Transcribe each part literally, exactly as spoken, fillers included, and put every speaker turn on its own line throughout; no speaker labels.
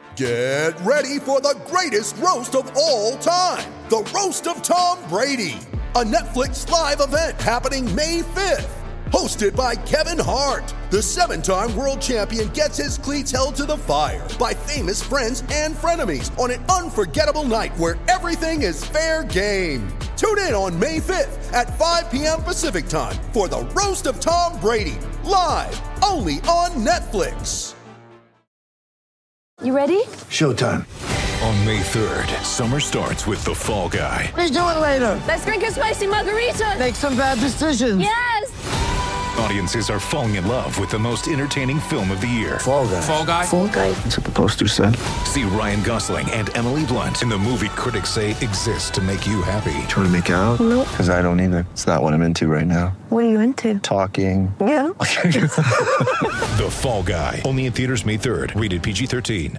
Get ready for the greatest roast of all time, the Roast of Tom Brady, a Netflix live event happening May fifth. Hosted by Kevin Hart, the seven-time world champion gets his cleats held to the fire by famous friends and frenemies on an unforgettable night where everything is fair game. Tune in on May fifth at five p.m. Pacific time for the Roast of Tom Brady, live only on Netflix.
You ready?
Showtime.
On May third, summer starts with The Fall Guy.
Let's do it later.
Let's drink a spicy margarita.
Make some bad decisions.
Yes!
Audiences are falling in love with the most entertaining film of the year.
Fall Guy.
Fall Guy?
Fall Guy.
That's what the poster said.
See Ryan Gosling and Emily Blunt in the movie critics say exists to make you happy.
Trying to make it out?
Nope.
Because I don't either. It's not what I'm into right now.
What are you into?
Talking.
Yeah.
The Fall Guy. Only in theaters May third. Rated P G thirteen.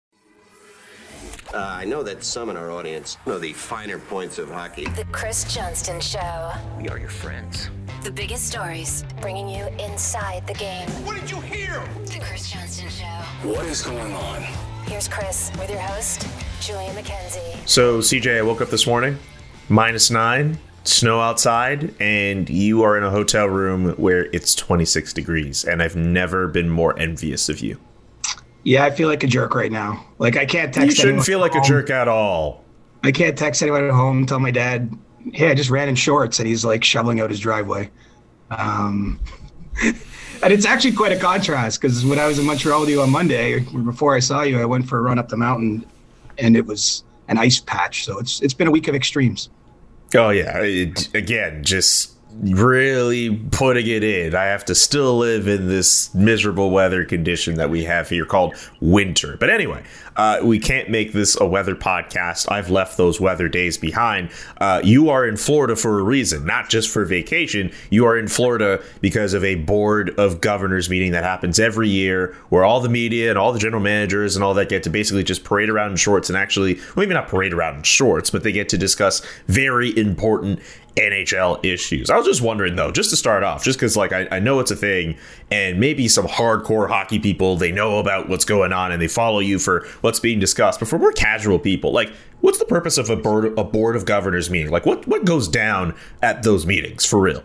Uh, I know that some in our audience know the finer points of hockey.
The Chris Johnston Show.
We are your friends.
The biggest stories, bringing you inside the game.
What did you hear?
The Chris Johnston Show.
What is going on?
Here's Chris with your host, Julia McKenzie.
So, C J, I woke up this morning, minus nine, snow outside, and you are in a hotel room where it's twenty-six degrees, and I've never been more envious of you.
Yeah, I feel like a jerk right now. Like, I can't text
You shouldn't
anyone
feel like
at
a
home.
jerk at all.
I can't text anyone at home, tell my dad, hey, I just ran in shorts, and he's, like, shoveling out his driveway. Um, and it's actually quite a contrast, because when I was in Montreal with you on Monday, before I saw you, I went for a run up the mountain, and it was an ice patch. So it's it's been a week of extremes.
Oh, yeah. It, again, just really putting it in. I have to still live in this miserable weather condition that we have here called winter. But anyway, uh, we can't make this a weather podcast. I've left those weather days behind. Uh, you are in Florida for a reason, not just for vacation. You are in Florida because of a board of governors meeting that happens every year where all the media and all the general managers and all that get to basically just parade around in shorts and actually, well, maybe not parade around in shorts, but they get to discuss very important N H L issues. I was just wondering, though, just to start off, just because like I, I know it's a thing and maybe some hardcore hockey people, they know about what's going on and they follow you for what's being discussed. But for more casual people, like, what's the purpose of a board, a board of governors meeting? Like, what, what goes down at those meetings for real?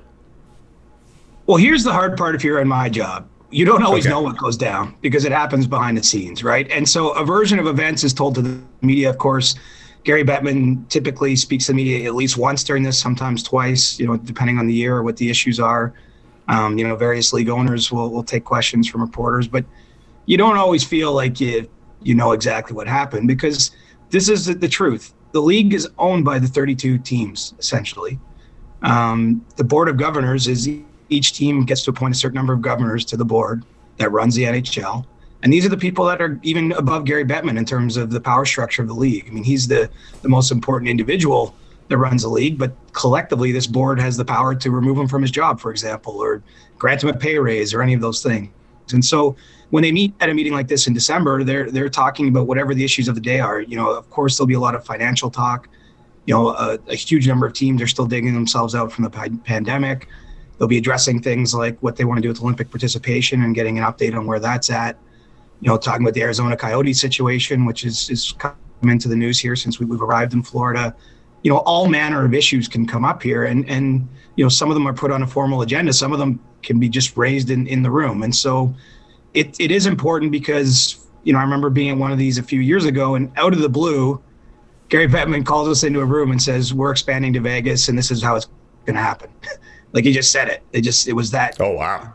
Well, here's the hard part if you're in my job. You don't always
Okay.
know what goes down because it happens behind the scenes, right? And so a version of events is told to the media, of course. Gary Bettman typically speaks to the media at least once during this, sometimes twice, you know, depending on the year or what the issues are. Um, you know, various league owners will, will take questions from reporters, but you don't always feel like you, you know exactly what happened because this is the, the truth. The league is owned by the thirty-two teams, essentially. Um, the board of governors is each team gets to appoint a certain number of governors to the board that runs the N H L. And these are the people that are even above Gary Bettman in terms of the power structure of the league. I mean, he's the, the most important individual that runs the league, but collectively this board has the power to remove him from his job, for example, or grant him a pay raise or any of those things. And so when they meet at a meeting like this in December, they're they're talking about whatever the issues of the day are. You know, of course, there'll be a lot of financial talk. You know, a, a huge number of teams are still digging themselves out from the pa- pandemic. They'll be addressing things like what they want to do with Olympic participation and getting an update on where that's at. You know, talking about the Arizona Coyotes situation, which is, is come into the news here since we, we've arrived in Florida. You know, all manner of issues can come up here. And, and you know, some of them are put on a formal agenda. Some of them can be just raised in, in the room. And so it it is important because, you know, I remember being at one of these a few years ago and out of the blue, Gary Bettman calls us into a room and says, we're expanding to Vegas and this is how it's going to happen. Like he just said it. It just, it was that.
Oh, wow.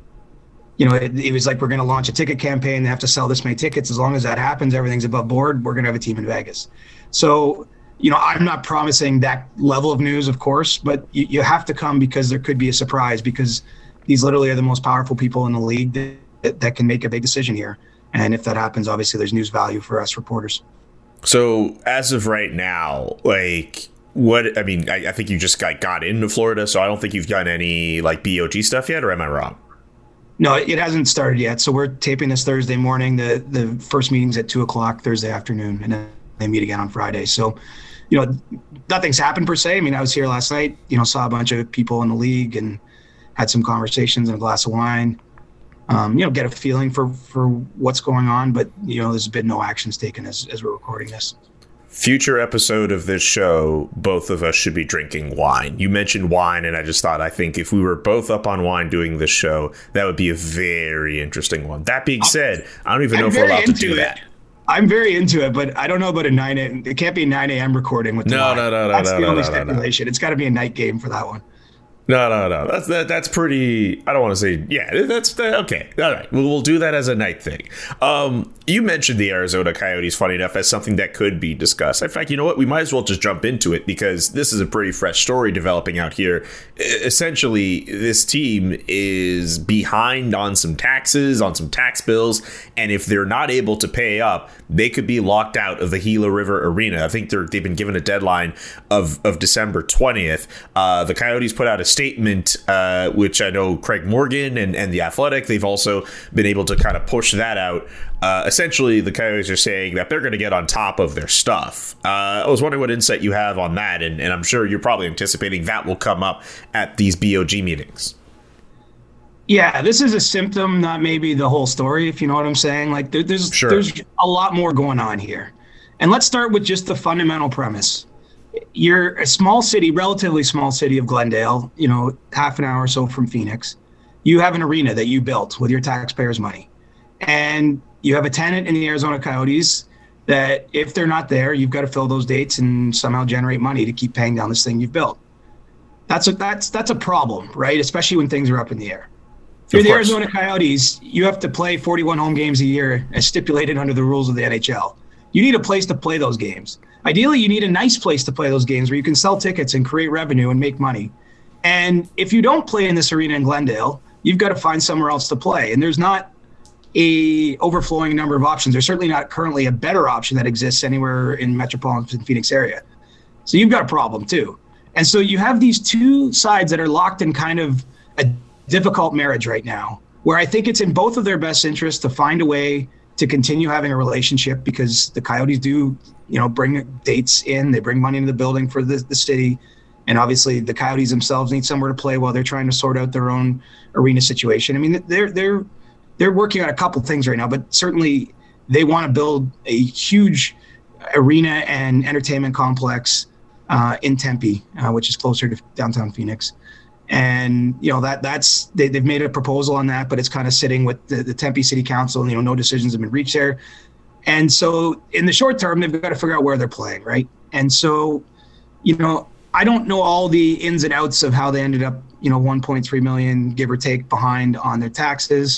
You know, it, it was like, we're going to launch a ticket campaign. They have to sell this many tickets. As long as that happens, everything's above board. We're going to have a team in Vegas. So, you know, I'm not promising that level of news, of course, but you, you have to come because there could be a surprise because these literally are the most powerful people in the league that, that can make a big decision here. And if that happens, obviously there's news value for us reporters.
So as of right now, like what, I mean, I, I think you just got, got into Florida, so I don't think you've done any like B O G stuff yet, or am I wrong?
No, it hasn't started yet. So we're taping this Thursday morning. The the first meeting's at two o'clock Thursday afternoon, and then they meet again on Friday. So, you know, nothing's happened per se. I mean, I was here last night, you know, saw a bunch of people in the league and had some conversations and a glass of wine. um, you know, get a feeling for, for what's going on. But, you know, there's been no actions taken as, as we're recording this.
Future episode of this show, both of us should be drinking wine. You mentioned wine, and I just thought, I think if we were both up on wine doing this show, that would be a very interesting one. That being said, I don't even know
I'm
if we're allowed to do
it.
that.
I'm very into it, but I don't know about a nine a.m. It can't be a nine a.m. recording with the
No,
wine.
no, no, no,
That's
no,
the
no,
only
no, no, no.
stipulation. It's got to be a night game for that one.
No, no, no. That's that, that's pretty. I don't want to say. Yeah, that's uh, okay. All right, we'll, we'll do that as a night thing. Um, you mentioned the Arizona Coyotes, funny enough, as something that could be discussed. In fact, you know what? We might as well just jump into it because this is a pretty fresh story developing out here. Essentially, this team is behind on some taxes, on some tax bills, and if they're not able to pay up, they could be locked out of the Gila River Arena. I think they're they've been given a deadline of of December twentieth. Uh, the Coyotes put out a statement, uh, which I know Craig Morgan and, and The Athletic, they've also been able to kind of push that out. Uh, essentially, the Coyotes are saying that they're going to get on top of their stuff. Uh, I was wondering what insight you have on that, and, and I'm sure you're probably anticipating that will come up at these B O G meetings.
Yeah, this is a symptom, not maybe the whole story, if you know what I'm saying. Like there, there's
Sure.
there's a lot more going on here. And let's start with just the fundamental premise. You're a small city, relatively small city of Glendale, you know, half an hour or so from Phoenix. You have an arena that you built with your taxpayers' money. And you have a tenant in the Arizona Coyotes that if they're not there, you've got to fill those dates and somehow generate money to keep paying down this thing you've built. That's a, that's, that's a problem, right? Especially when things are up in the air. If you're the Arizona Coyotes, you have to play forty-one home games a year as stipulated under the rules of the N H L. You need a place to play those games. Ideally, you need a nice place to play those games where you can sell tickets and create revenue and make money. And if you don't play in this arena in Glendale, you've got to find somewhere else to play. And there's not a overflowing number of options. There's certainly not currently a better option that exists anywhere in metropolitan Phoenix area. So you've got a problem too. And so you have these two sides that are locked in kind of a difficult marriage right now, where I think it's in both of their best interests to find a way to continue having a relationship, because the Coyotes do, you know, bring dates in, they bring money into the building for the, the city. And obviously the Coyotes themselves need somewhere to play while they're trying to sort out their own arena situation. I mean, they're, they're, they're working on a couple things right now, but certainly they want to build a huge arena and entertainment complex uh, in Tempe, uh, which is closer to downtown Phoenix. And, you know, that that's they, they've made a proposal on that, but it's kind of sitting with the, the Tempe City Council, and, you know, no decisions have been reached there. And so in the short term, they've got to figure out where they're playing, right? And so, you know, I don't know all the ins and outs of how they ended up, you know, one point three million, give or take, behind on their taxes.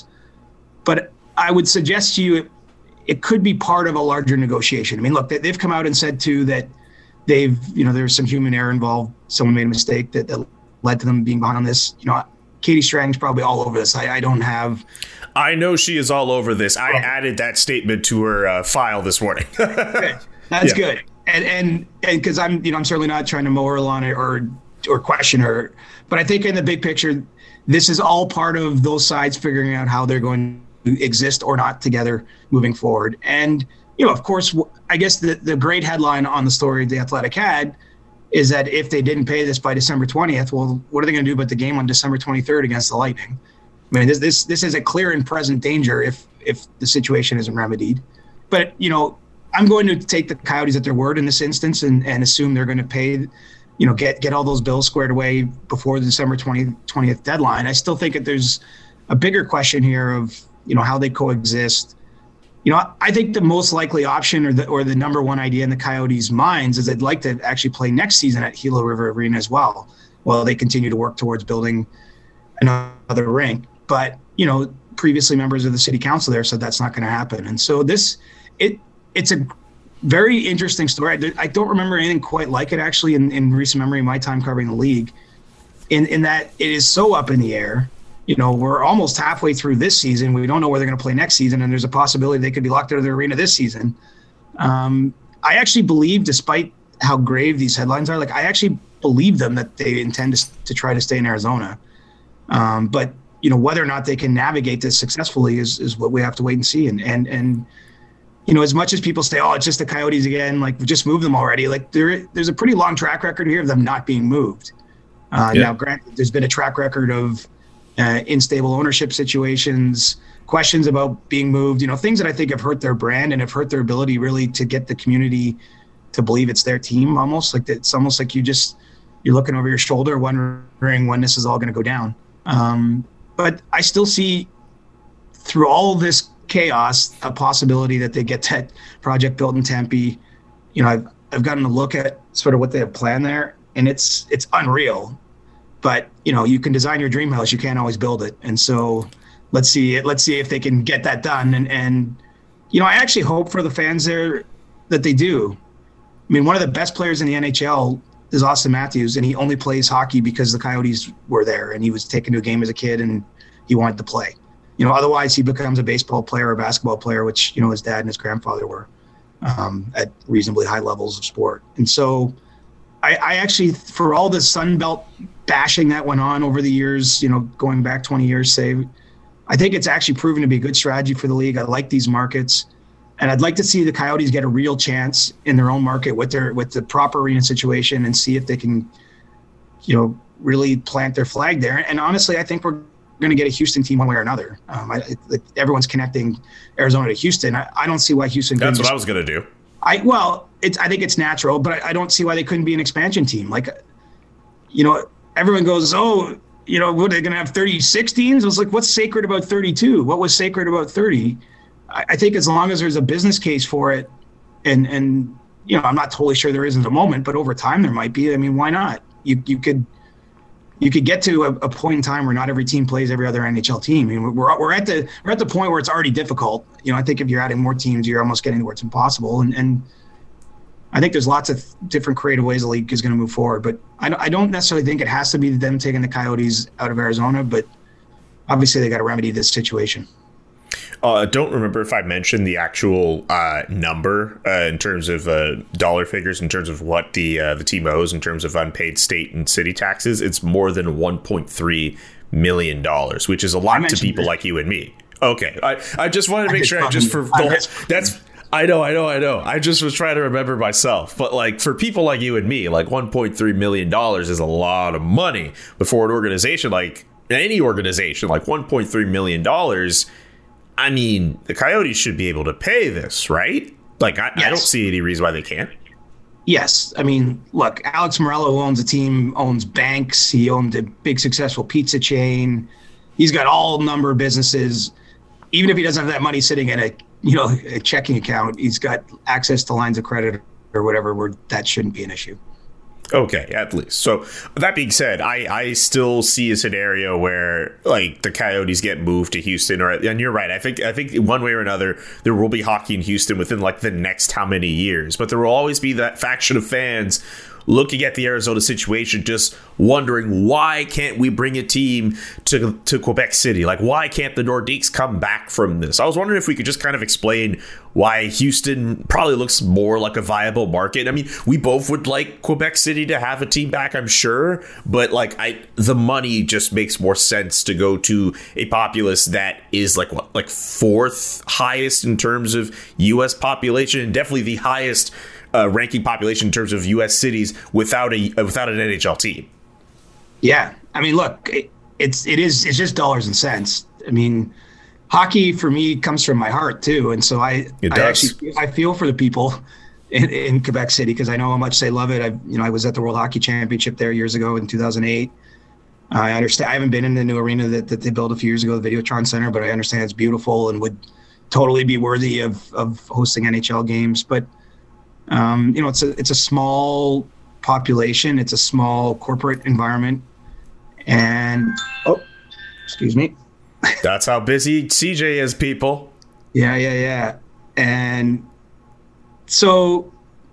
But I would suggest to you it, it could be part of a larger negotiation. I mean, look, they, they've come out and said, too, that they've, you know, there's some human error involved. Someone made a mistake that, that led to them being behind on this. You know, Katie Strang's probably all over this. I, I don't have.
I know she is all over this. I oh. added that statement to her uh, file this morning.
Good. That's yeah. good. And and and because I'm, you know, I'm certainly not trying to moral on it or or question her, but I think in the big picture, this is all part of those sides figuring out how they're going to exist or not together moving forward. And, you know, of course, I guess the the great headline on the story The Athletic had is that if they didn't pay this by December twentieth, well, what are they going to do about the game on December twenty-third against the Lightning? I mean, this this this is a clear and present danger if if the situation isn't remedied. But, you know, I'm going to take the Coyotes at their word in this instance and, and assume they're going to pay, you know, get get all those bills squared away before the December twentieth deadline. I still think that there's a bigger question here of, you know, how they coexist. You know, I think the most likely option or the or the number one idea in the Coyotes' minds is they'd like to actually play next season at Gila River Arena as well, while they continue to work towards building another rink. But, you know, previously members of the city council there said that's not going to happen. And so this, it it's a very interesting story. I, I don't remember anything quite like it, actually, in, in recent memory, in my time covering the league, in, in that it is so up in the air. You know, we're almost halfway through this season. We don't know where they're going to play next season, and there's a possibility they could be locked out of the arena this season. Um, I actually believe, despite how grave these headlines are, like I actually believe them that they intend to, to try to stay in Arizona. Um, but, you know, whether or not they can navigate this successfully is is what we have to wait and see. And, and, and you know, as much as people say, oh, it's just the Coyotes again, like, just move them already. Like, there, there's a pretty long track record here of them not being moved. Uh, yeah. Now, granted, there's been a track record of uh, unstable ownership situations, questions about being moved, you know, things that I think have hurt their brand and have hurt their ability really to get the community to believe it's their team. Almost like it's almost like you just, you're looking over your shoulder wondering when this is all going to go down. Um, but I still see through all of this chaos a possibility that they get that project built in Tempe. You know, I've, I've gotten a look at sort of what they have planned there, and it's it's unreal. But, you know, you can design your dream house, you can't always build it. And so let's see let's see if they can get that done. And, and you know, I actually hope for the fans there that they do. I mean, one of the best players in the N H L is Austin Matthews, and he only plays hockey because the Coyotes were there, and he was taken to a game as a kid, and he wanted to play. You know, otherwise he becomes a baseball player or a basketball player, which, you know, his dad and his grandfather were um, at reasonably high levels of sport. And so I, I actually, for all the Sun Belt bashing that went on over the years, you know, going back twenty years, say, I think it's actually proven to be a good strategy for the league. I like these markets. And I'd like to see the Coyotes get a real chance in their own market with their with the proper arena situation and see if they can, you know, really plant their flag there. And honestly, I think we're going to get a Houston team one way or another. Um, I, I, everyone's connecting Arizona to Houston. I, I don't see why Houston.
That's what
just,
I was going to do.
I well, it's I think it's natural, but I, I don't see why they couldn't be an expansion team. Like, you know, everyone goes, oh, you know, what, are they going to have thirty-six teams? I was like, what's sacred about thirty-two? What was sacred about thirty? I think as long as there's a business case for it, and, and you know, I'm not totally sure there is at the moment, but over time there might be. I mean, why not? You you could you could get to a, a point in time where not every team plays every other N H L team. I mean, we're we're at the we're at the point where it's already difficult. You know, I think if you're adding more teams, you're almost getting to where it's impossible. And and I think there's lots of different creative ways the league is going to move forward. But I I don't necessarily think it has to be them taking the Coyotes out of Arizona. But obviously they got to remedy this situation.
I uh, don't remember if I mentioned the actual uh, number uh, in terms of uh, dollar figures, in terms of what the uh, the team owes in terms of unpaid state and city taxes. It's more than one point three million dollars, which is a lot to people that. Like you and me. Okay, I, I just wanted to make sure I just for the whole, that's I know, I know, I know. I just was trying to remember myself. But like for people like you and me, like one point three million dollars is a lot of money. But for an organization like any organization, like one point three million dollars. I mean, the Coyotes should be able to pay this, right? Like, I, yes. I don't see any reason why they can't.
Yes. I mean, look, Alex Morello, who owns a team, owns banks. He owned a big, successful pizza chain. He's got all number of businesses. Even if he doesn't have that money sitting in a, you know, a checking account, he's got access to lines of credit or whatever, where that shouldn't be an issue.
Okay, at least. So that being said, I, I still see a scenario where like the Coyotes get moved to Houston, or and you're right. I think I think one way or another there will be hockey in Houston within like the next how many years, but there will always be that faction of fans looking at the Arizona situation, just wondering why can't we bring a team to to Quebec City? Like, why can't the Nordiques come back from this? I was wondering if we could just kind of explain why Houston probably looks more like a viable market. I mean, we both would like Quebec City to have a team back, I'm sure, but like I, the money just makes more sense to go to a populace that is like what, like fourth highest in terms of U S population, and definitely the highest Uh, ranking population in terms of U S cities without a without an N H L team.
Yeah, I mean, look, it, it's it is it's just dollars and cents. I mean, hockey for me comes from my heart too, and so I
it
I
does.
actually I feel for the people in, in Quebec City because I know how much they love it. I you know I was at the World Hockey Championship there years ago in two thousand eight. I understand. I haven't been in the new arena that, that they built a few years ago, the Videotron Center, but I understand it's beautiful and would totally be worthy of of hosting N H L games, but. Um, you know, it's a it's a small population. It's a small corporate environment, and oh, excuse me.
That's how busy C J is, people.
Yeah, yeah, yeah. And so,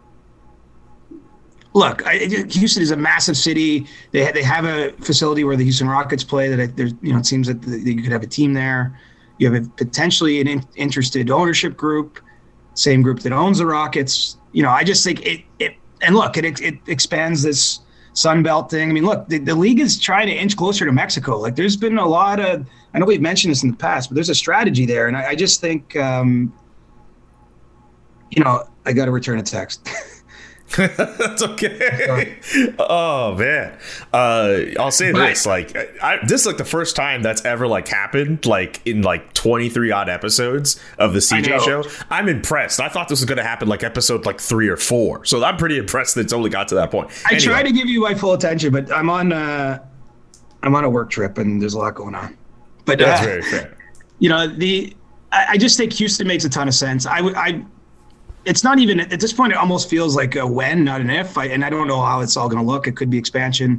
look, I, Houston is a massive city. They they have a facility where the Houston Rockets play. That I, there's you know it seems that the, you could have a team there. You have a, potentially an in, interested ownership group, same group that owns the Rockets. You know, I just think it, it and look, it it expands this Sun Belt thing. I mean, look, the, the league is trying to inch closer to Mexico. Like, there's been a lot of, I know we've mentioned this in the past, but there's a strategy there. And I, I just think, um, you know, I got to return a text.
That's okay. Oh man, uh, I'll say
Right.
this: like, I, this is like the first time that's ever like happened, like in like twenty-three odd episodes of the C J
I know.
show. I'm impressed. I thought this was going to happen like episode like three or four, so I'm pretty impressed that it's only got to that point.
I
Anyway.
try to give you my full attention, but I'm on uh, I'm on a work trip and there's a lot going on. But
That's
uh,
very fair.
you know, the I, I just think Houston makes a ton of sense. I would I. It's not even at this point. It almost feels like a when, not an if. I, and I don't know how it's all going to look. It could be expansion.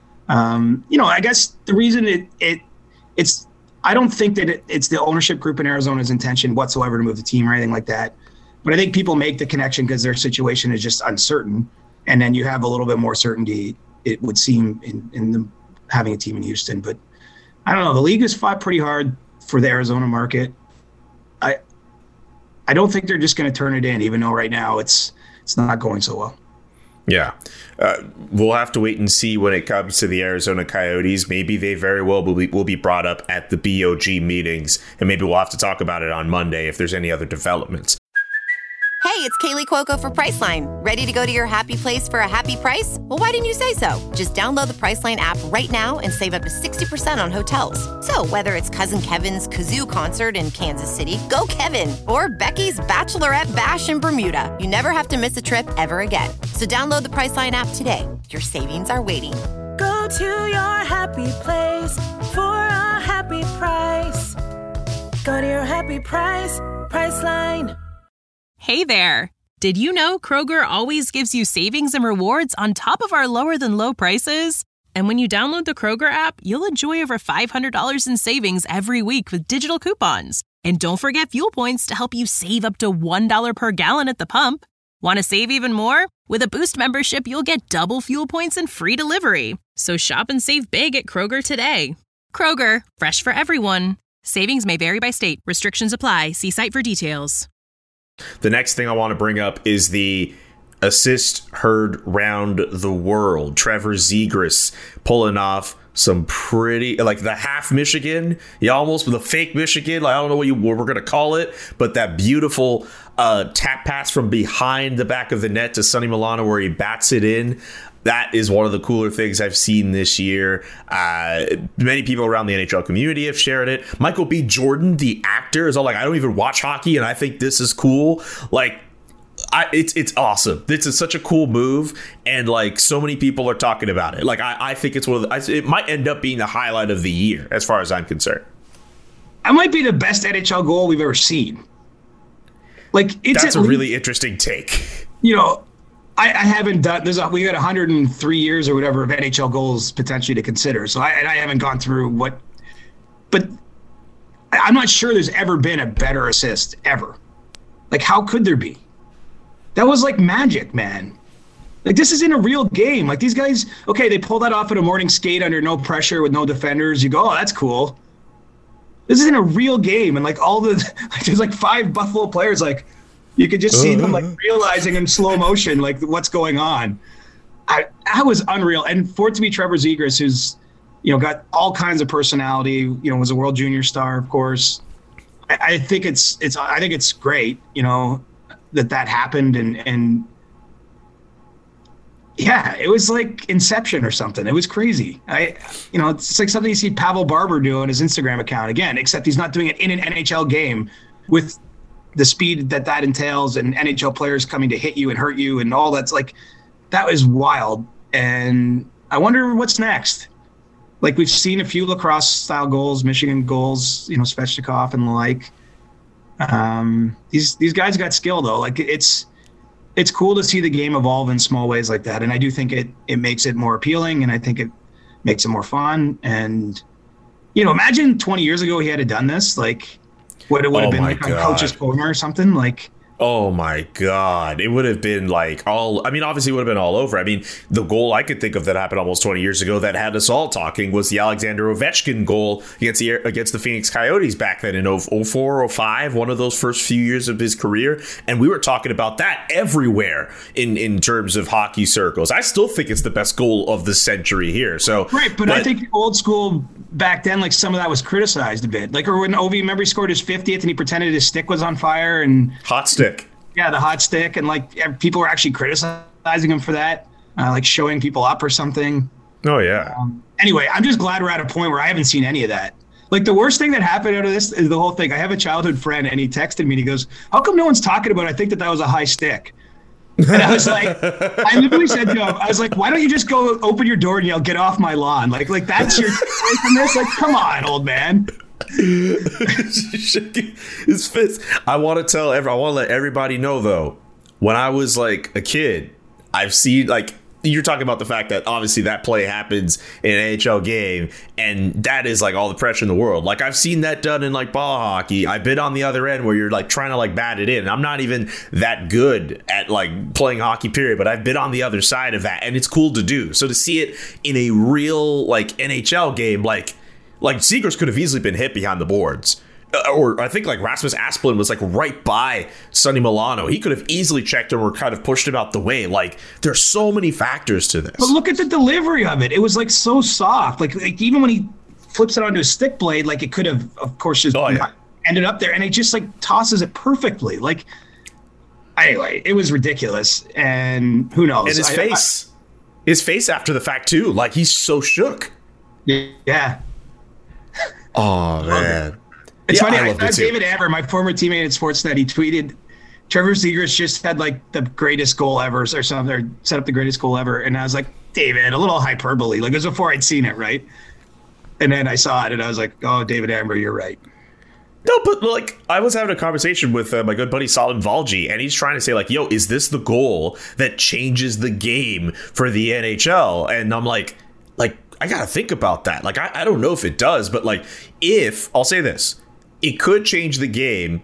Um, you know, I guess the reason it it it's I don't think that it, it's the ownership group in Arizona's intention whatsoever to move the team or anything like that. But I think people make the connection because their situation is just uncertain, and then you have a little bit more certainty. It would seem in in the, having a team in Houston, but I don't know. The league has fought pretty hard for the Arizona market. I. I don't think they're just going to turn it in, even though right now it's it's not going so well.
Yeah. Uh, we'll have to wait and see when it comes to the Arizona Coyotes. Maybe they very well will be, will be brought up at the B O G meetings, and maybe we'll have to talk about it on Monday if there's any other developments.
Hey, it's Kaylee Cuoco for Priceline. Ready to go to your happy place for a happy price? Well, why didn't you say so? Just download the Priceline app right now and save up to sixty percent on hotels. So whether it's Cousin Kevin's Kazoo Concert in Kansas City, go Kevin, or Becky's Bachelorette Bash in Bermuda, you never have to miss a trip ever again. So download the Priceline app today. Your savings are waiting.
Go to your happy place for a happy price. Go to your happy price, Priceline.
Hey there! Did you know Kroger always gives you savings and rewards on top of our lower-than-low prices? And when you download the Kroger app, you'll enjoy over five hundred dollars in savings every week with digital coupons. And don't forget fuel points to help you save up to one dollar per gallon at the pump. Want to save even more? With a Boost membership, you'll get double fuel points and free delivery. So shop and save big at Kroger today. Kroger, fresh for everyone. Savings may vary by state. Restrictions apply. See site for details.
The next thing I want to bring up is the assist heard round the world. Trevor Zegras pulling off some pretty, like the half Michigan, yeah, almost with a fake Michigan. Like, I don't know what, you, what we're going to call it, but that beautiful uh, tap pass from behind the back of the net to Sonny Milano where he bats it in. That is one of the cooler things I've seen this year. Uh, many people around the N H L community have shared it. Michael B. Jordan, the actor, is all like, I don't even watch hockey, and I think this is cool. Like, I, it's it's awesome. This is such a cool move, and like so many people are talking about it. Like, I, I think it's one of the, I, it might end up being the highlight of the year, as far as I'm concerned.
That might be the best N H L goal we've ever seen. Like, it's
that's a
least,
really interesting take.
You know. I, I haven't done. There's a, we got one hundred three years or whatever of N H L goals potentially to consider. So I, and I haven't gone through what, but I'm not sure there's ever been a better assist ever. Like, how could there be? That was like magic, man. Like, this is in a real game. Like, these guys, okay, they pull that off at a morning skate under no pressure with no defenders. You go, oh, that's cool. This is in a real game, and like all the like, there's like five Buffalo players like. You could just see them like realizing in slow motion like what's going on. I that was unreal. And for it to be Trevor Zegras, who's you know got all kinds of personality, you know, was a World Junior star, of course. I, I think it's it's I think it's great, you know, that that happened and and yeah, it was like Inception or something. It was crazy. I you know it's like something you see Pavel Barber do on his Instagram account again, except he's not doing it in an N H L game with the speed that that entails and N H L players coming to hit you and hurt you and all that's like, that was wild. And I wonder what's next. Like we've seen a few lacrosse style goals, Michigan goals, you know, Svechnikov and the like. Um, these, these guys got skill though. Like it's, it's cool to see the game evolve in small ways like that. And I do think it, it makes it more appealing and I think it makes it more fun. And, you know, imagine twenty years ago he had done this, like, what it would have
oh
been like on Coach's Corner or something like.
Oh my God. It would have been like all, I mean, obviously it would have been all over. I mean, the goal I could think of that happened almost twenty years ago that had us all talking was the Alexander Ovechkin goal against the against the Phoenix Coyotes back then in oh four, oh five, one of those first few years of his career. And we were talking about that everywhere in, in terms of hockey circles. I still think it's the best goal of the century here. So
Right, but, but I think old school back then, like some of that was criticized a bit. Like, or when Ovi, remember he scored his fiftieth and he pretended his stick was on fire and
hot stick.
Yeah, the hot stick, and like people were actually criticizing criticizing him for that, uh, like showing people up or something.
Oh, yeah.
Um, anyway, I'm just glad we're at a point where I haven't seen any of that. Like, the worst thing that happened out of this is the whole thing. I have a childhood friend, and he texted me, and he goes, how come no one's talking about it? I think that that was a high stick. And I was like, I literally said to him, I was like, why don't you just go open your door and yell, get off my lawn? Like, like that's your takeaway from this? Like, come on, old man.
His fist. I want to tell every, I want to let everybody know, though, when I was like a kid, I've seen, like, you're talking about the fact that obviously that play happens in an N H L game, and that is like all the pressure in the world. Like, I've seen that done in like ball hockey. I've been on the other end where you're like trying to like bat it in. I'm not even that good at like playing hockey, period, but I've been on the other side of that, and it's cool to do. So to see it in a real like N H L game, like like Zegras could have easily been hit behind the boards. Or I think like Rasmus Asplund was like right by Sonny Milano. He could have easily checked him or kind of pushed him out the way. Like, there's so many factors to this.
But look at the delivery of it. It was like so soft. Like, like even when he flips it onto a stick blade, like it could have, of course, just
oh, yeah.
ended up there. And it just like tosses it perfectly. Like, anyway, it was ridiculous. And who knows?
And his
I,
face, I, his face after the fact too. Like, he's so shook.
Yeah.
Oh man.
It's
yeah,
funny,
I,
I
I
David Amber, my former teammate at Sportsnet, he tweeted, Trevor Zegras just had like the greatest goal ever or something, or set up the greatest goal ever. And I was like, David, a little hyperbole. Like, it was before I'd seen it, right? And then I saw it and I was like, oh, David Amber, you're right.
No, but like, I was having a conversation with uh, my good buddy Salim Valji, and he's trying to say like, yo, is this the goal that changes the game for the N H L? And I'm like, like, I got to think about that. Like, I, I don't know if it does, but like, if, I'll say this, it could change the game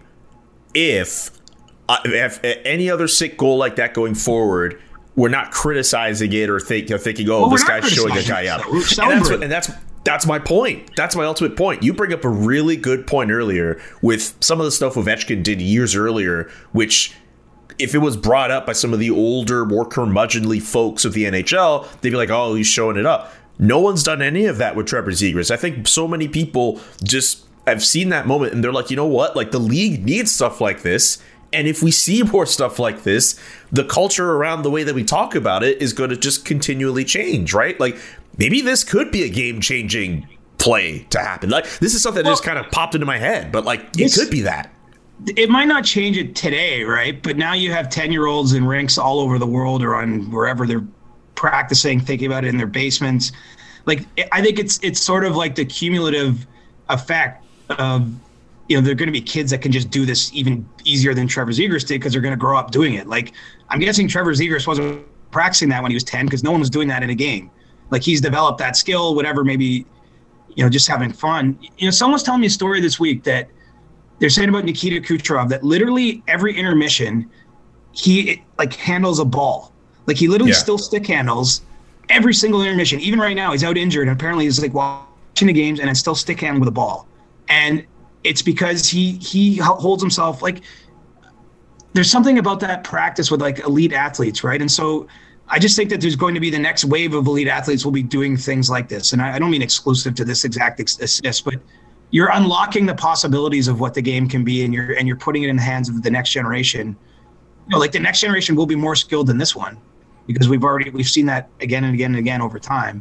if, uh, if any other sick goal like that going forward, we're not criticizing it or think, you know, thinking, oh, well, this guy's showing a guy up. And that's, what, and that's that's my point. That's my ultimate point. You bring up a really good point earlier with some of the stuff Ovechkin did years earlier, which, if it was brought up by some of the older, more curmudgeonly folks of the N H L, they'd be like, oh, he's showing it up. No one's done any of that with Trevor Zegras. I think so many people just have seen that moment and they're like, you know what? Like, the league needs stuff like this. And if we see more stuff like this, the culture around the way that we talk about it is going to just continually change, right? Like, maybe this could be a game-changing play to happen. Like, this is something that well, just kind of popped into my head, but like, it could be that.
It might not change it today, right? But now you have ten-year-olds in rinks all over the world or on wherever they're practicing, thinking about it in their basements. Like, I think it's it's sort of like the cumulative effect of, you know, there are going to be kids that can just do this even easier than Trevor Zegras did because they're going to grow up doing it. Like, I'm guessing Trevor Zegras wasn't practicing that when he was ten because no one was doing that in a game. Like, he's developed that skill, whatever, maybe, you know, just having fun. You know, someone was telling me a story this week that they're saying about Nikita Kucherov that literally every intermission, he, like, handles a ball. Like, he literally yeah. still stick handles every single intermission. Even right now, he's out injured, and apparently he's, like, watching the games and then still stick handling with a ball. And it's because he he holds himself, like, there's something about that practice with, like, elite athletes, right? And so I just think that there's going to be the next wave of elite athletes will be doing things like this. And I, I don't mean exclusive to this exact assist, but you're unlocking the possibilities of what the game can be, and you're and you're putting it in the hands of the next generation. You know, like, the next generation will be more skilled than this one because we've already we've seen that again and again and again over time.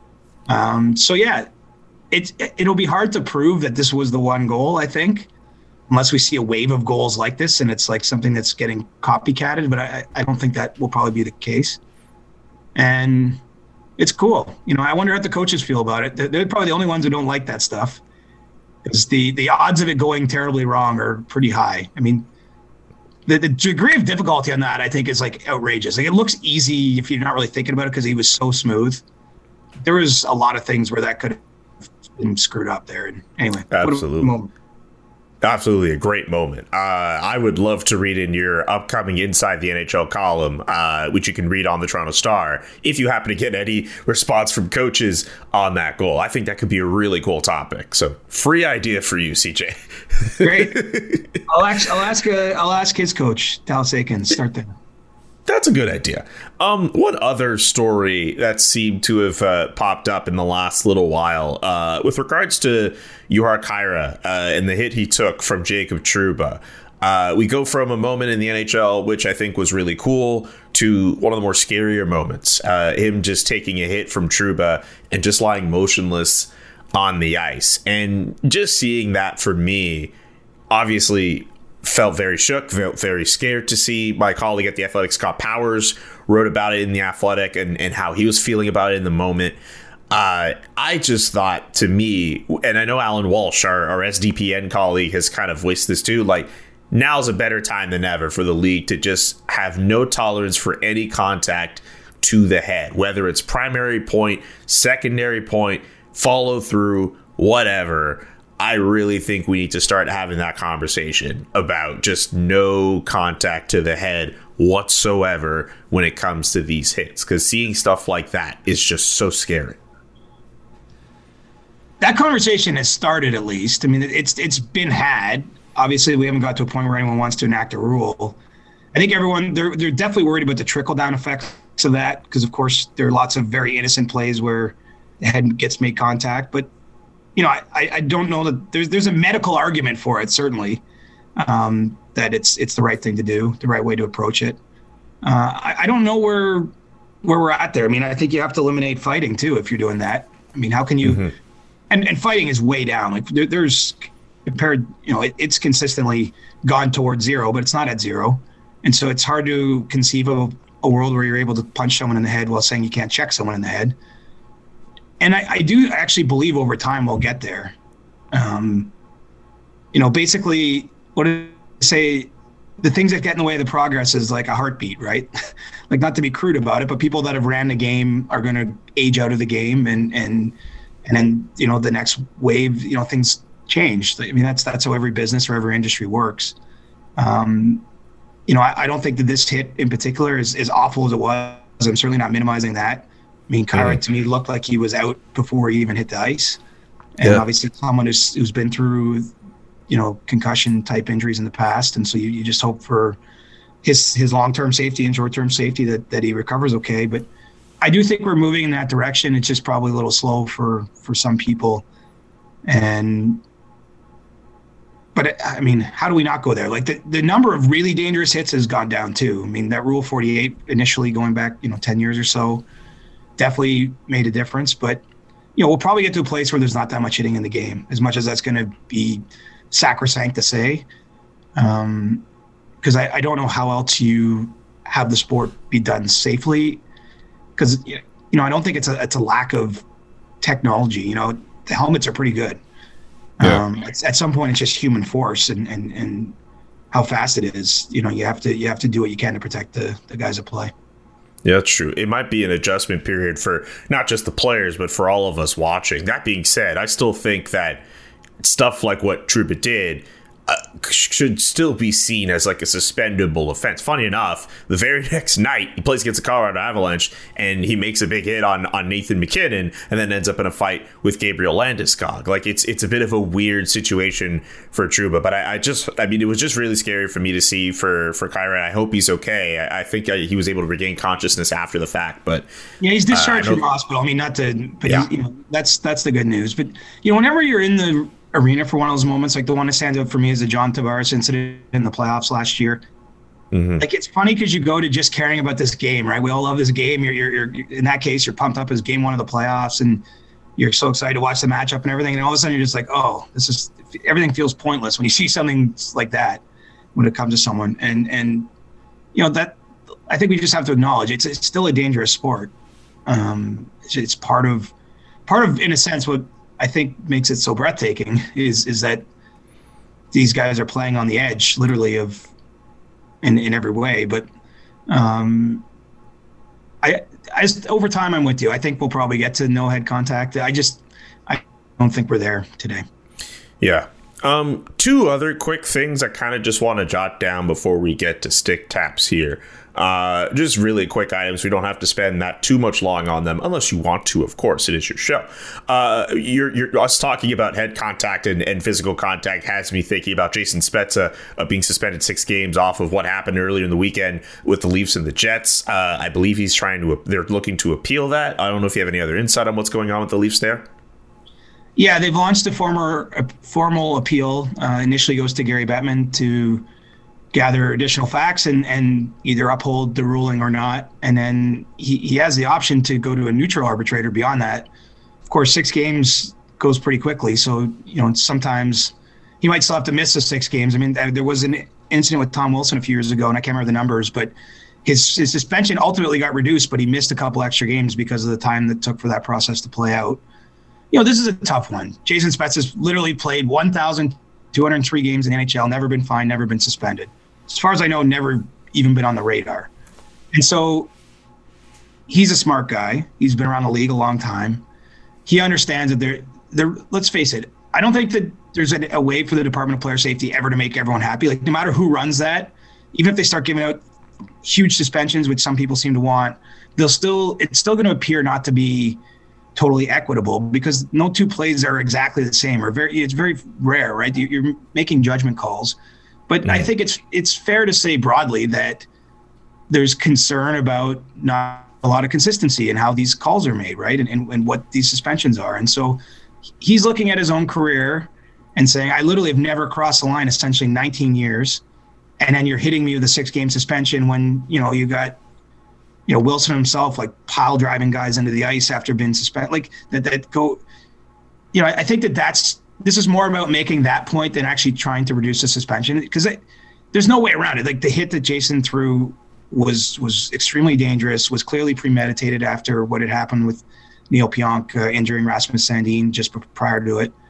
Um, so yeah. It's, it'll be hard to prove that this was the one goal, I think, unless we see a wave of goals like this and it's like something that's getting copycatted. But I, I don't think that will probably be the case. And it's cool. You know, I wonder how the coaches feel about it. They're, they're probably the only ones who don't like that stuff because the, the odds of it going terribly wrong are pretty high. I mean, the, the degree of difficulty on that, I think, is like outrageous. Like, it looks easy if you're not really thinking about it because he was so smooth. There was a lot of things where that could have been screwed up there. And anyway,
absolutely, absolutely a great moment. Uh, I would love to read in your upcoming Inside the N H L column, uh, which you can read on the Toronto Star, if you happen to get any response from coaches on that goal. I think that could be a really cool topic. So, free idea for you, C J.
Great. I'll ask. I'll ask. Uh, I'll ask his coach, Dallas Eakins. Start there.
That's a good idea. Um, one other story that seemed to have uh, popped up in the last little while uh, with regards to Juraj Khaira uh, and the hit he took from Jacob Trouba. Uh, we go from a moment in the N H L, which I think was really cool, to one of the more scarier moments. Uh, him just taking a hit from Trouba and just lying motionless on the ice. And just seeing that for me, obviously felt very shook, felt very scared to see. My colleague at The Athletic, Scott Powers, wrote about it in The Athletic and, and how he was feeling about it in the moment. Uh, I just thought, to me, and I know Alan Walsh, our, our S D P N colleague, has kind of voiced this too, like, now's a better time than ever for the league to just have no tolerance for any contact to the head, whether it's primary point, secondary point, follow through, whatever. I really think we need to start having that conversation about just no contact to the head whatsoever when it comes to these hits, because seeing stuff like that is just so scary.
That conversation has started, at least. I mean, it's it's been had. Obviously, we haven't got to a point where anyone wants to enact a rule. I think everyone, they're, they're definitely worried about the trickle-down effects of that, because, of course, there are lots of very innocent plays where the head gets made contact. But, you know, I, I don't know that there's there's a medical argument for it, certainly, um, that it's it's the right thing to do, the right way to approach it. Uh, I, I don't know where where we're at there. I mean, I think you have to eliminate fighting, too, if you're doing that. I mean, how can you mm-hmm. – and, and fighting is way down. Like, there, there's – compared, you know, it, it's consistently gone towards zero, but it's not at zero. And so it's hard to conceive of a world where you're able to punch someone in the head while saying you can't check someone in the head. And I, I do actually believe over time we'll get there. Um, you know, basically, what did I say? The things that get in the way of the progress is like a heartbeat, right? Like, not to be crude about it, but people that have ran the game are going to age out of the game, and and and then, you know, the next wave, you know, things change. I mean, that's that's how every business or every industry works. Um, you know, I, I don't think that this hit in particular is as awful as it was. I'm certainly not minimizing that. I mean, Kyra mm-hmm. to me looked like he was out before he even hit the ice. And yeah. obviously someone who's, who's been through, you know, concussion type injuries in the past. And so you, you just hope for his his long-term safety and short-term safety that, that he recovers okay. But I do think we're moving in that direction. It's just probably a little slow for, for some people. And But, I mean, how do we not go there? Like, the, the number of really dangerous hits has gone down, too. I mean, that Rule forty-eight initially going back, you know, ten years or so definitely made a difference. But, you know, we'll probably get to a place where there's not that much hitting in the game, as much as that's going to be sacrosanct to say. Um, because I, I don't know how else you have the sport be done safely. Because, you know, I don't think it's a, it's a lack of technology. You know, the helmets are pretty good. Yeah. Um, at, at some point, it's just human force and, and, and how fast it is. You know, you have to you have to do what you can to protect the, the guys that play.
Yeah, that's true. It might be an adjustment period for not just the players, but for all of us watching. That being said, I still think that stuff like what Trouba did uh, should still be seen as like a suspendable offense. Funny enough, the very next night he plays against the Colorado Avalanche and he makes a big hit on, on Nathan MacKinnon and then ends up in a fight with Gabriel Landeskog. Like, it's it's a bit of a weird situation for Trouba, but I, I just I mean it was just really scary for me to see for for Kyra. I hope he's okay. I, I think I, he was able to regain consciousness after the fact, but
yeah, he's discharged uh, from the hospital. I mean, not to, but
yeah.
he, you know, that's that's the good news. But you know, whenever you're in the arena for one of those moments, like the one that stands out for me is the John Tavares incident in the playoffs last year. Mm-hmm. Like, it's funny because you go to just caring about this game, right? We all love this game. You're, you're, you're in that case, you're pumped up as game one of the playoffs, and you're so excited to watch the matchup and everything. And all of a sudden, you're just like, oh, this is everything feels pointless when you see something like that when it comes to someone. And and you know that I think we just have to acknowledge it's it's still a dangerous sport. Um, it's, it's part of part of in a sense what I think makes it so breathtaking is is that these guys are playing on the edge, literally, of in, in every way. But um, I, I just, over time, I'm with you. I think we'll probably get to no head contact. I just I don't think we're there today.
Yeah. Um, two other quick things I kind of just want to jot down before we get to stick taps here. Uh, just really quick items. We don't have to spend that too much long on them, unless you want to, of course. It is your show. Uh, you're, you're us talking about head contact and, and physical contact has me thinking about Jason Spezza uh, being suspended six games off of what happened earlier in the weekend with the Leafs and the Jets. Uh, I believe he's trying to, they're looking to appeal that. I don't know if you have any other insight on what's going on with the Leafs there.
Yeah, they've launched a former a formal appeal. Uh, initially goes to Gary Bettman to gather additional facts and, and either uphold the ruling or not. And then he, he has the option to go to a neutral arbitrator beyond that. Of course, six games goes pretty quickly. So, you know, sometimes he might still have to miss the six games. I mean, there was an incident with Tom Wilson a few years ago, and I can't remember the numbers, but his, his suspension ultimately got reduced, but he missed a couple extra games because of the time that took for that process to play out. You know, this is a tough one. Jason Spezza has literally played one thousand two hundred three games in the N H L, never been fined, never been suspended. As far as I know, never even been on the radar. And so he's a smart guy. He's been around the league a long time. He understands that there, there. Let's face it, I don't think that there's a, a way for the Department of Player Safety ever to make everyone happy. Like, no matter who runs that, even if they start giving out huge suspensions, which some people seem to want, they'll still, it's still going to appear not to be totally equitable because no two plays are exactly the same, or very, it's very rare, right? You're making judgment calls. But I think it's it's fair to say broadly that there's concern about not a lot of consistency in how these calls are made, right? And, and, and what these suspensions are. And so he's looking at his own career and saying, I literally have never crossed the line, essentially nineteen years. And then you're hitting me with a six-game suspension when, you know, you got, you know, Wilson himself, like, pile driving guys into the ice after being suspended. Like, that, that go, you know, I think that that's, this is more about making that point than actually trying to reduce the suspension, because there's no way around it. Like, the hit that Jason threw was was extremely dangerous, was clearly premeditated after what had happened with Neil Pionk uh, injuring Rasmus Sandin just prior to it.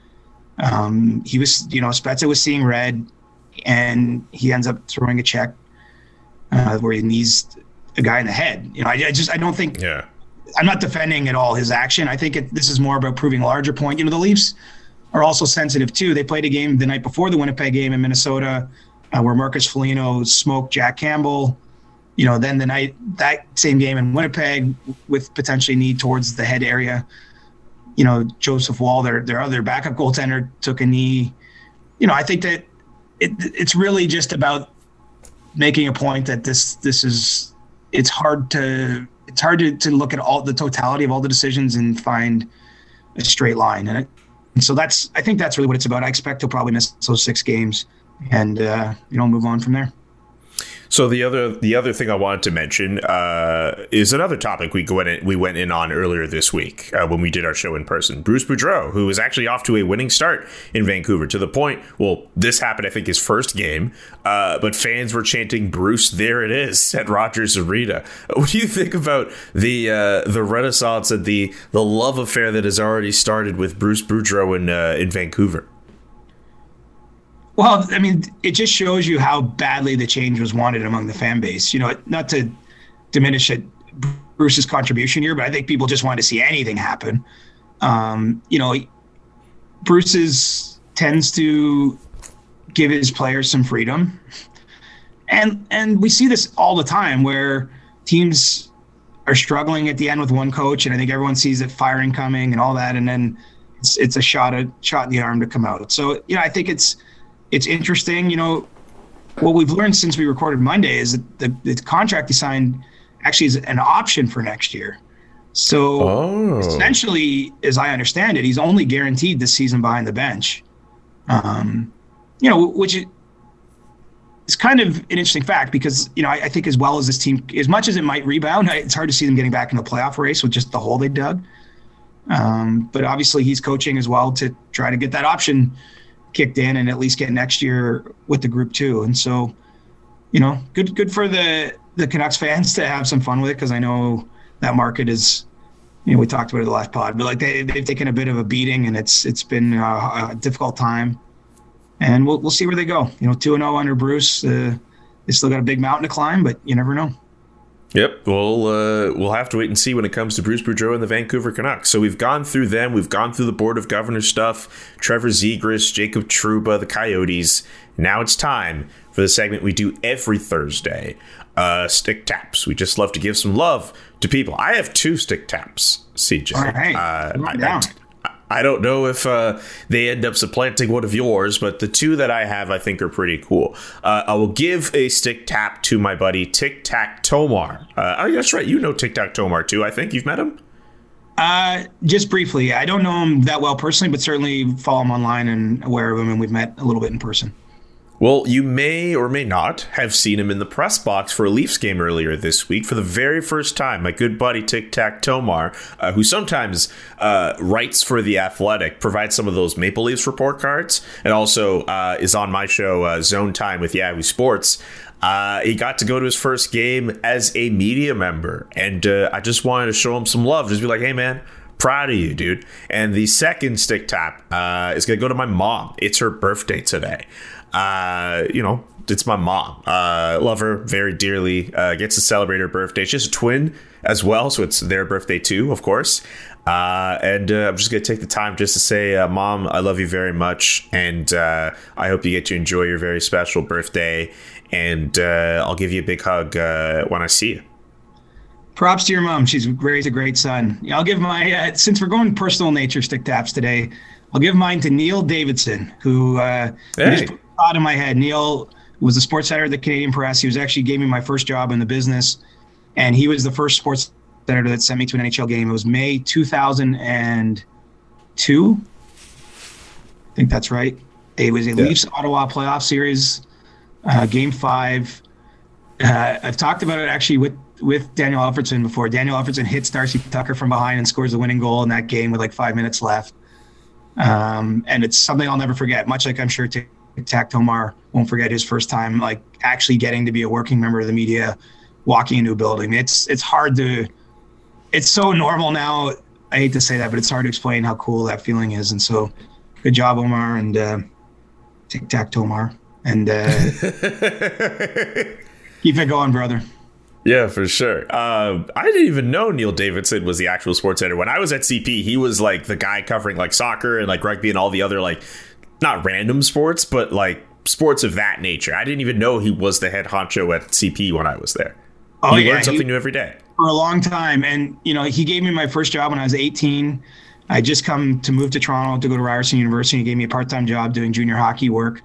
Um, he was, you know, Spezza was seeing red, and he ends up throwing a check uh, where he knees a guy in the head. You know, I, I just I don't think.
Yeah.
I'm not defending at all his action. I think it, this is more about proving a larger point. You know, the Leafs are also sensitive too. They played a game the night before the Winnipeg game in Minnesota uh, where Marcus Foligno smoked Jack Campbell. You know, then the night, that same game in Winnipeg with potentially knee towards the head area, you know, Joseph Woll, their, their other backup goaltender, took a knee. You know, I think that it, it's really just about making a point that this, this is, it's hard to, it's hard to, to look at all the totality of all the decisions and find a straight line. And it, And so that's, I think that's really what it's about. I expect he'll probably miss those six games and, uh, you know, move on from there.
So the other the other thing I wanted to mention uh, is another topic we went in, we went in on earlier this week uh, when we did our show in person. Bruce Boudreau, who was actually off to a winning start in Vancouver, to the point, well, this happened, I think, his first game, uh, but fans were chanting, "Bruce, there it is," at Rogers Arena. What do you think about the uh, the renaissance and the the love affair that has already started with Bruce Boudreau in uh, in Vancouver?
Well, I mean, it just shows you how badly the change was wanted among the fan base. You know, not to diminish it, Bruce's contribution here, but I think people just wanted to see anything happen. Um, you know, Bruce is, tends to give his players some freedom. And and we see this all the time where teams are struggling at the end with one coach, and I think everyone sees it firing coming and all that, and then it's it's a shot a shot in the arm to come out. So, you know, I think it's It's interesting, you know, what we've learned since we recorded Monday is that the, the contract he signed actually is an option for next year. So oh. essentially, as I understand it, he's only guaranteed this season behind the bench. Um, you know, which is kind of an interesting fact because, you know, I, I think as well as this team, as much as it might rebound, it's hard to see them getting back in the playoff race with just the hole they dug. Um, but obviously he's coaching as well to try to get that option kicked in and at least get next year with the group too. And so, you know, good good for the the Canucks fans to have some fun with it, because I know that market is, you know, we talked about it the last pod, but like they, they've taken a bit of a beating, and it's it's been a, a difficult time. And we'll we'll see where they go. You know, two and oh under Bruce. Uh, they still got a big mountain to climb, but you never know.
Yep, we'll uh, we'll have to wait and see when it comes to Bruce Boudreau and the Vancouver Canucks. So we've gone through them, we've gone through the Board of Governors stuff, Trevor Zegras, Jacob Trouba, the Coyotes. Now it's time for the segment we do every Thursday, uh, Stick Taps. We just love to give some love to people. I have two Stick Taps, C J.
All right,
uh, I, I, I don't know if uh, they end up supplanting one of yours, but the two that I have, I think, are pretty cool. Uh, I will give a stick tap to my buddy Tic Tac Tomar. Uh, oh, that's right. You know Tic Tac Tomar, too. I think you've met him.
Uh, just briefly. I don't know him that well personally, but certainly follow him online and aware of him, and we've met a little bit in person.
Well, you may or may not have seen him in the press box for a Leafs game earlier this week. For the very first time, my good buddy Tic Tac Tomar, uh, who sometimes uh, writes for The Athletic, provides some of those Maple Leafs report cards, and also uh, is on my show, uh, Zone Time with Yahoo Sports. Uh, he got to go to his first game as a media member, and uh, I just wanted to show him some love. Just be like, hey, man, proud of you, dude. And the second stick tap uh, is going to go to my mom. It's her birthday today. Uh, you know, it's my mom. Uh, love her very dearly. Uh, gets to celebrate her birthday. She's a twin as well, so it's their birthday too, of course. Uh, and uh, I'm just going to take the time just to say, uh, Mom, I love you very much. And uh, I hope you get to enjoy your very special birthday. And uh, I'll give you a big hug uh, when I see you.
Props to your mom. She's raised a great son. I'll give my, uh, since we're going personal nature stick taps today, I'll give mine to Neil Davidson, who uh,
hey.
just put a thought in my head. Neil was the sports editor of the Canadian Press. He was actually gave me my first job in the business, and he was the first sports editor that sent me to an N H L game. It was May two thousand two. I think that's right. It was a yeah. Leafs Ottawa playoff series, uh, game five. Uh, I've talked about it actually with with Daniel Alfredson before. Daniel Alfredson hits Darcy Tucker from behind and scores the winning goal in that game with like five minutes left. Um, and it's something I'll never forget, much like I'm sure Tic Tac Tomar won't forget his first time, like actually getting to be a working member of the media, walking into a building. It's, it's hard to, it's so normal now. I hate to say that, but it's hard to explain how cool that feeling is. And so good job, Omar, and uh, Tic Tac Tomar. And uh, keep it going, brother.
Yeah, for sure. Uh, I didn't even know Neil Davidson was the actual sports editor. When I was at C P, he was like the guy covering like soccer and like rugby and all the other like not random sports, but like sports of that nature. I didn't even know he was the head honcho at C P when I was there. Oh, you yeah, learn something he, new every day.
For a long time. And, you know, he gave me my first job when I was eighteen. I just come to move to Toronto to go to Ryerson University. He gave me a part-time job doing junior hockey work.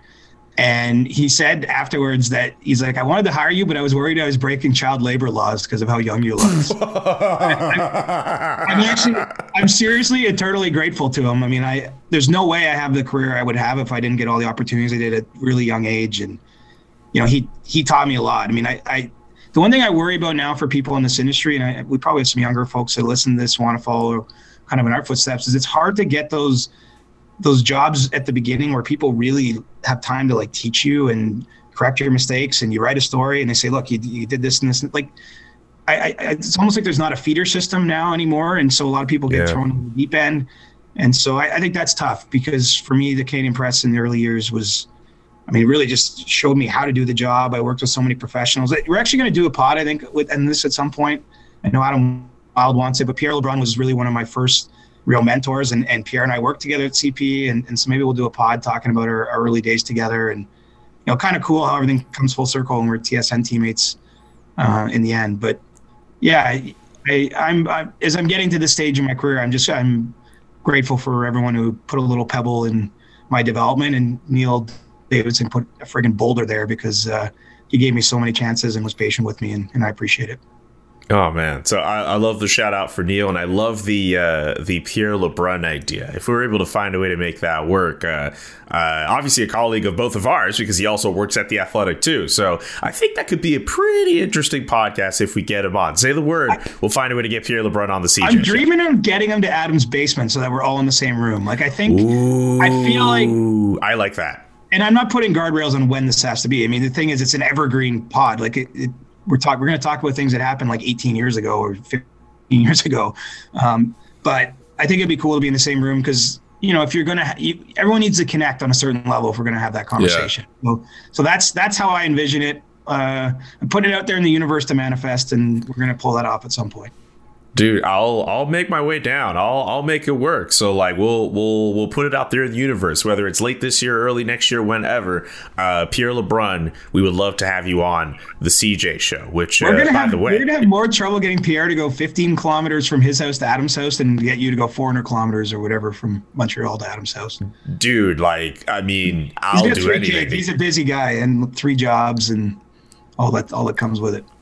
And he said afterwards that he's like, I wanted to hire you, but I was worried I was breaking child labor laws because of how young you look. I'm, I'm actually, I'm seriously eternally grateful to him. I mean, I there's no way I have the career I would have if I didn't get all the opportunities I did at a really young age. And, you know, he he taught me a lot. I mean, I, I the one thing I worry about now for people in this industry, and I, we probably have some younger folks that listen to this, want to follow kind of in our footsteps, is it's hard to get those those jobs at the beginning where people really have time to like teach you and correct your mistakes, and you write a story and they say, look, you, you did this and this. Like, I, I, it's almost like there's not a feeder system now anymore. And so a lot of people get yeah. thrown in the deep end. And so I, I think that's tough, because for me, the Canadian Press in the early years was, I mean, it really just showed me how to do the job. I worked with so many professionals. We're actually going to do a pod, I think, with, and this at some point. I know Adam Wild wants it, but Pierre LeBrun was really one of my first real mentors, and, and Pierre and I worked together at C P, and, and so maybe we'll do a pod talking about our, our early days together, and, you know, kind of cool how everything comes full circle and we're T S N teammates uh, in the end. But yeah, I, I, I'm I, as I'm getting to this stage in my career, I'm just I'm grateful for everyone who put a little pebble in my development, and Neil Davidson put a friggin' boulder there, because uh, he gave me so many chances and was patient with me, and, and I appreciate it.
Oh man, so I, I love the shout out for Neil, and I love the uh, the Pierre LeBrun idea. If we were able to find a way to make that work, uh, uh, obviously a colleague of both of ours, because he also works at The Athletic too. So I think that could be a pretty interesting podcast if we get him on. Say the word, I, we'll find a way to get Pierre LeBrun on the C J
I'm dreaming show. of getting him to Adam's basement so that we're all in the same room. Like I think,
Ooh,
I feel like
I like that.
And I'm not putting guardrails on when this has to be. I mean, the thing is, it's an evergreen pod. Like it. it We're talking. We're going to talk about things that happened like eighteen years ago or fifteen years ago, um, but I think it'd be cool to be in the same room, because you know if you're going to, ha- you, everyone needs to connect on a certain level if we're going to have that conversation. Yeah. So, so that's that's how I envision it. Uh, I'm putting it out there in the universe to manifest, and we're going to pull that off at some point.
Dude, I'll I'll make my way down. I'll I'll make it work. So like we'll we'll we'll put it out there in the universe, whether it's late this year, early next year, whenever. Uh, Pierre LeBrun, we would love to have you on the C J show. Which, uh,
we're gonna
by
have,
the way,
we're gonna have more trouble getting Pierre to go fifteen kilometers from his house to Adam's house than get you to go four hundred kilometers or whatever from Montreal to Adam's house.
Dude, like I mean, I'll do anything.
Kids. He's a busy guy and three jobs and all that all that comes with it.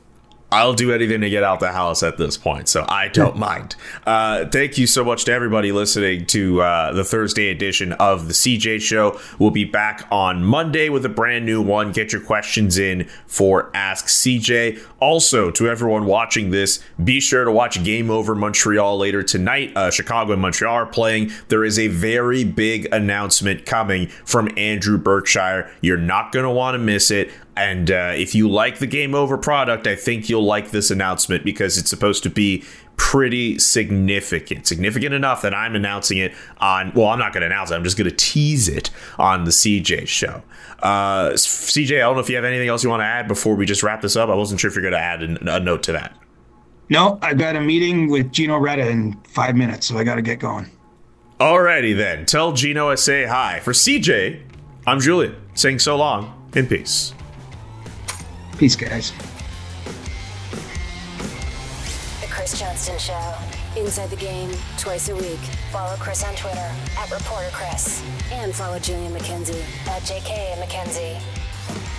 I'll do anything to get out the house at this point, so I don't mind. Uh, thank you so much to everybody listening to uh, the Thursday edition of the C J Show. We'll be back on Monday with a brand new one. Get your questions in for Ask C J. Also, to everyone watching this, be sure to watch Game Over Montreal later tonight. Uh, Chicago and Montreal are playing. There is a very big announcement coming from Andrew Berkshire. You're not going to want to miss it. And uh, if you like the Game Over product, I think you'll like this announcement because it's supposed to be pretty significant. Significant enough that I'm announcing it on, well, I'm not going to announce it. I'm just going to tease it on the C J Show. Uh, C J, I don't know if you have anything else you want to add before we just wrap this up. I wasn't sure if you're going to add a, a note to that.
No, I've got a meeting with Gino Retta in five minutes, so I got to get going.
Alrighty then. Tell Gino I say hi. For C J, I'm Julian, saying so long in peace.
Peace, guys.
The Chris Johnston Show. Inside the Game, twice a week. Follow Chris on Twitter, at Reporter Chris. And follow Julian McKenzie, at J K McKenzie.